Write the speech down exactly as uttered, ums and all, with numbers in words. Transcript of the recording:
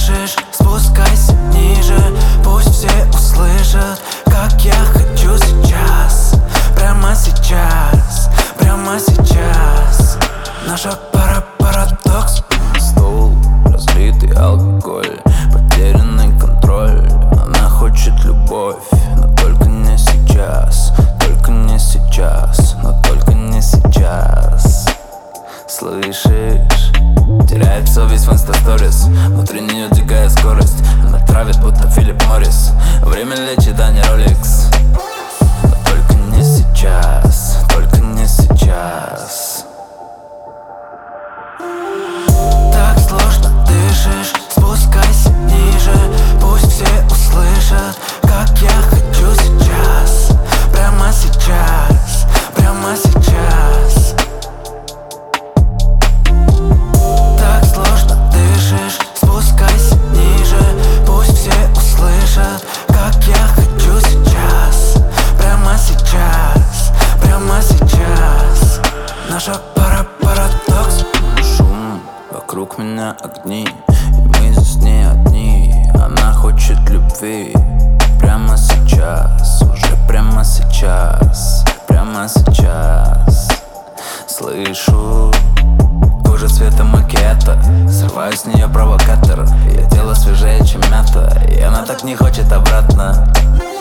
дышишь, спускайся ниже. Пусть все услышат, как я хочу сейчас. Прямо сейчас, прямо сейчас. Наша пара парадокс. Стол, разлитый алкоголь, потерянный контроль. Она хочет любовь, но только не сейчас. Только не сейчас, но только не сейчас. Слышишь? Теряет совесть в инстасторис. Внутри нее дикая скорость. Она травит, будто Филипп Моррис. Время лечит, а не Ролекс. Но только не сейчас, только не сейчас. Так сложно дышишь, спускайся ниже. Пусть все услышат, как я хочу сейчас. Прямо сейчас, прямо сейчас. Так сложно дышишь, спускайся ниже. Пусть все услышат, как я хочу сейчас. Прямо сейчас, прямо сейчас. Наша пара парадокс. Шум, вокруг меня огни, и мы здесь не одни. Она хочет любви прямо сейчас, уже прямо сейчас, прямо сейчас. Слышу кожа цвета макета, срываю с нее провокатор. Ее тело свежее, чем мята, и она так не хочет обратно.